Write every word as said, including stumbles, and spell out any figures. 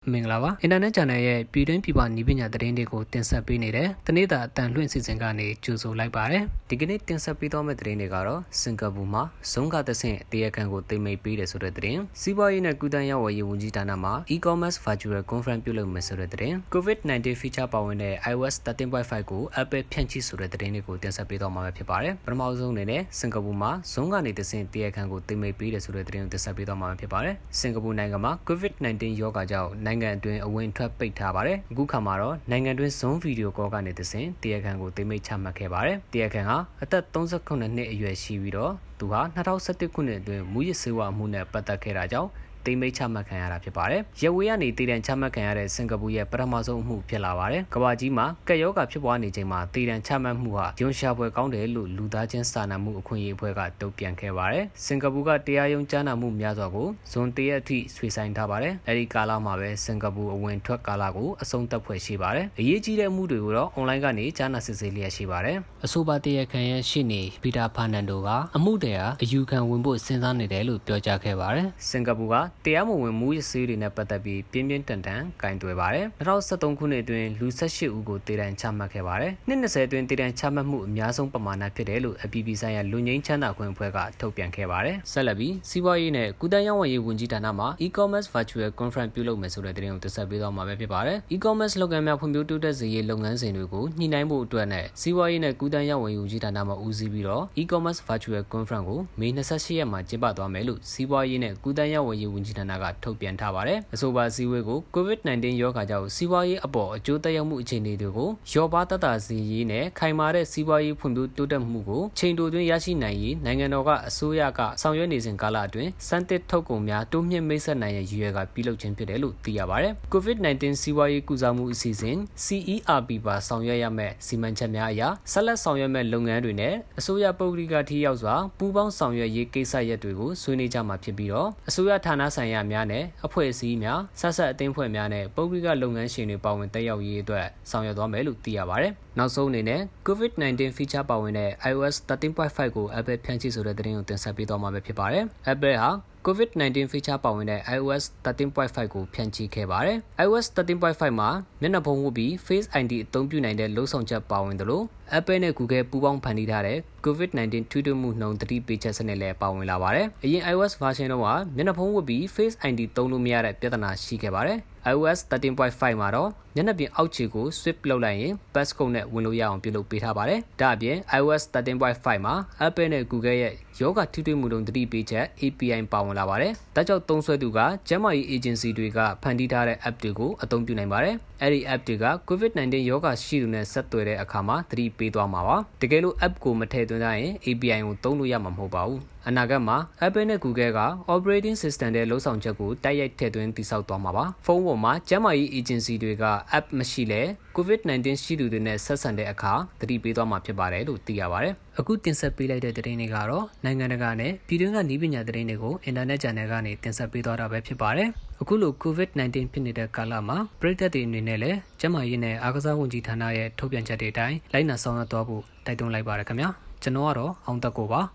မင်္ဂလာပါအင်တာနက် channel ရဲ့ပြည်တွင်းပြည်ပနည်းပညာသတင်းတွေကိုတင်ဆက်ပေးနေတဲ့တနေ့တာအတန်လွှင့်စီစဉ်ကနေကြိုဆိုလိုက်ပါတယ်ဒီကနေ့တင်ဆက်ပေးသွားမယ့်သတင်းတွေကတော့စင်ကာပူမှာဇုံကသဆင့်တရားခံကိုသိမ်းမိပေးတယ်ဆိုတဲ့သတင်းစီးပွားရေးနဲ့ကုသရေးဝယ်ရေးဝန်ကြီးဌာနမှာ e-commerce virtual conference ပြုလုပ်မယ်ဆိုတဲ့သတင်း COVID nineteen feature ပါဝင်တဲ့ iOS thirteen point five ကို Apple ဖြန့်ချိဆိုတဲ့သတင်းတွေကိုတင်ဆက်ပေးသွားမှာဖြစ်ပါတယ်ပထမဆုံးအနေနဲ့စင်ကာပူမှာဇုံကနေသဆင့်တရားခံကိုသိမ်းမိပေးတယ်ဆိုတဲ့သတင်းကိုတင်ဆက်ပေးသွားမှာဖြစ်ပါတယ်စင်ကာပူနိုင်ငံမှာ COVID nineteen ရောဂါကြောင့်နိုင်ငံအတွင်းအဝင်ထွက်ပိတ်ထားပါတယ်အခုခါမှာတော့နိုင်ငံတွင်းဇုံဗီဒီယိုကောကနေသဆင့်တရားခံကိုသိမ်းမိချမှတ်ခဲ့ပါတယ်တရားခံဟာအသက်thirty-nineနှစ်အရွယ်ရှိပြီးတော့သူဟာtwenty elevenခုနှစ်အတွင်းမူရစ်ဆေးဝါးမှုနဲ့ပတ်သက်ခဲ့တာကြောင့်တိမ်မိတ်ချမှတ်ခံရတာဖြစ်ပါတယ်။ရဝေးကနေတည်တံချမှတ်ခံရတဲ့စင်ကာပူရဲ့ပထမဆုံးအမှုဖြစ်လာပါတယ်။ကမ္ဘာကြီးမှာကပ်ရောဂါဖြစ်ပွားနေချိန်မှာတည်တံချမှတ်မှုဟာဂျွန်ရှာပွဲကောင်းတယ်လို့လူသားချင်းစာနာမှုအခွင့်အရေးအဖွဲ့ကတုံ့ပြန်ခဲ့ပါတယ်။စင်ကာပူကတရားရုံးကြားနာမှုများစွာကိုဇွန်တရက်အထိဆွေးဆိုင်ထားပါတယ်။အဲဒီကာလမှာပဲစင်ကာပူအဝင်ထွက်ကာလကိုအဆုံးသတ်ဖွယ်ရှိပါတယ်။အရေးကြီးတဲ့အမှုတွေကိုတော့အွန်လိုင်းကနေကြားနာစစ်ဆေးလျက်ရှိပါတယ်။အဆိုပါတရားခံရဲ့ရှေ့နေပီတာဖာနန်ဒိုကအမှုတရားအယူခံဝင်ဖို့စဉ်းစားနေတယ်လို့ပြောကြားခဲ့ပါတယ်။စင်ကာပူကတရားမဝင်မှုရစေးတွေနဲ့ပတ်သက်ပြီးပြင်းပြင်းထန်ထန်ကင်တွယ်ပါတယ်။twenty seventeenခုနှစ်အတွင်းလူeighteenဦးကိုတေတံချမှတ်ခဲ့ပါတယ်။နှစ်twentyအတွင်းတေတံချမှတ်မှုအများဆုံးပမာဏဖြစ်တယ်လို့အပြည်ပြည်ဆိုင်ရာလူငင်းချမ်းသာခွင့်အဖွဲ့ကထုတ်ပြန်ခဲ့ပါတယ်။ဆက်လက်ပြီးစီးပွားရေးနဲ့ကုသရေးဝန်ကြီးဝန်ကြီးဌာနမှ e-commerce virtual conference ပြုလုပ်မယ်ဆိုတဲ့သတင်းကိုတင်ဆက်ပေးသွားမှာဖြစ်ပါတယ်။ e-commerce လုပ်ငန်းများဖွံ့ဖြိုးတိုးတက်စေရေးလုပ်ငန်းစဉ်တွေကိုညှိနှိုင်းဖို့အတွက်နဲ့စီးပွားရေးနဲ့ကုသရေးဝန်ကြီးဝန်ကြီးဌာနမှဦးစီးပြီးတော့ e-commerce virtual conference ကိုမေtwenty-eightရက်မှာကျင်းပသွားမယ်လို့စီးပွားရေးနဲ့ကုသရေးဝန်ကြီးဝန်ကြီးဌာနကထုတ်ပြန်ထားပါတယ်။အဆိုပါစည်းဝေးကို COVID nineteen ရောဂါကြောင့်စီးပွားရေးအပေါ်အကျိုးသက်ရောက်မှုအခြေအနေတွေကိုလျော့ပါးသက်သာစေရေးနဲ့ခိုင်မာတဲ့စီးပွားရေးဖွံ့ဖြိုးတိုးတက်မှုကိုချိန်တိုတွင်ရရှိနိုင်ရေးနိုင်ငံတော်ကအစိုးရကဆောင်ရွက်နေစဉ်ကာလအတွင်းစံတစ်ထုတ်ကုန်များတိုးမြင့်မိတ်ဆက်နိုင်ရန်ရည်ရွယ်ကပြုလုပ်ခြင်းဖြစ်တယ်လို့သိရပါတယ်။ COVID nineteen စီးပွားရေးကုစားမှုအစီအစဉ် C E R P ပါဆောင်ရွက်ရမယ့်စီမံချက်များအရဆက်လက်ဆောင်ရွက်မယ့်လုပ်ငန်းတွေနဲ့အစိုးရပုဂ္ဂလိကထိရောက်စွာပူးပေါင်းဆောင်ရွက်ရေးကိစ္စရပ်တွေကိုဆွေးနွေးကြမှာဖြစ်ပြီးတော့အစိုးရဌာနဆိုင်ရာများနဲ့အဖွဲ့အစည်းများဆက်ဆက်အသင်းဖွဲ့များနဲ့ပုဂ္ဂလိကလုပ်ငန်းရှင်တွေပါဝင်တက်ရောက်ရေးအတွက်ဆောင်ရွက်သွားမယ်လို့သိရပါတယ်။နောက်ဆုံးအနေနဲ့ COVID nineteen feature ပါဝင်တဲ့ iOS thirteen point five ကို Apple ဖြန့်ချိဆိုတဲ့သတင်းကိုတင်ဆက်ပေးသွားမှာဖြစ်ပါတယ်။ Apple ဟာCOVID nineteen feature ပါဝင်တဲ့ iOS thirteen point five ကိုဖြန့်ချိခဲ့ပါတယ်။ iOS thirteen point five မှာမျက်နှာဖုံးဝတ်ပြီး Face ไอ ดี အသုံးပြုနိုင်တဲ့လုပ်ဆောင်ချက်ပါဝင်တယ်လို့ Apple နဲ့ Google ပူးပေါင်းဖန်တီးထားတဲ့ COVID nineteen ထိတွေ့မှုနှုန်းသတိပေးချက်စနစ်လည်းပါဝင်လာပါတယ်။အရင် iOS version တော့ကမျက်နှာဖုံးဝတ်ပြီး Face ไอ ดี သုံးလို့မရတဲ့ပြဿနာရှိခဲ့ပါတယ်။ iOS thirteen point five မှာတော့မျက်နှာပြင်အောက်ခြေကို swipe လုပ်လိုက်ရင် passcode နဲ့ဝင်လို့ရအောင်ပြုလုပ်ပေးထားပါတယ်။ဒါအပြင် iOS thirteen point five မှာ Apple နဲ့ Google ရဲ့ယောဂထိတွေ့မှုနှုန်းသတိပေးချက် A P I ပါဝင်လာပါတယ်။ဒါကြောင့်သုံးစွဲသူကကျန်းမာရေး agency တွေကဖန်တီးထားတဲ့ app တွေကိုအသုံးပြုနိုင်ပါတယ်။အဲဒီ app တွေက COVID nineteen ရောဂါရှိသူနဲ့ဆက်သွယ်တဲ့အခါမှာသတိပေးသွားမှာပါ။တကယ်လို့ app ကိုမထည့်သွင်းထားရင် A P I ကိုသုံးလို့ရမှာမဟုတ်ပါဘူး။အနာဂတ်မှာ Apple နဲ့ Google က operating system တဲ့လုံဆောင်ချက်ကိုတိုက်ရိုက်ထည့်သွင်းတည်ဆောက်သွားမှာပါ။ဖုန်းပေါ်မှာကျန်းမာရေး agency တွေက app မရှိလဲ COVID nineteen ရှိသူတွေနဲ့ဆက်ဆံတဲ့အခါသတိပေးသွားမှာဖြစ်ပါတယ်လို့သိရပါတယ်။အခုတင်ဆက်ပေးလိုက်တဲ့သတင်းတွေကတော့နိုင်ငံတကာနဲ့ပြည်တွင်းကနည်းပညာသတင်းတွေကိုအင်တာနက် channel ကနေတင်ဆက်ပေးသွားတာပဲဖြစ်ပါတယ်။အခုလို COVID nineteen ဖြစ်နေတဲ့ကာလမှာပြည်သက်တွေအနေနဲ့လည်းကျန်းမာရေးနဲ့အားကစားဝန်ကြီးဌာနရဲ့ထုတ်ပြန်ချက်တွေအတိုင်းလိုက်နာဆောင်ရွက်သွားဖို့တိုက်တွန်းလိုက်ပါရခင်ဗျာ။ကျွန်တော်ကတော့အောင်သက်ကိုပါ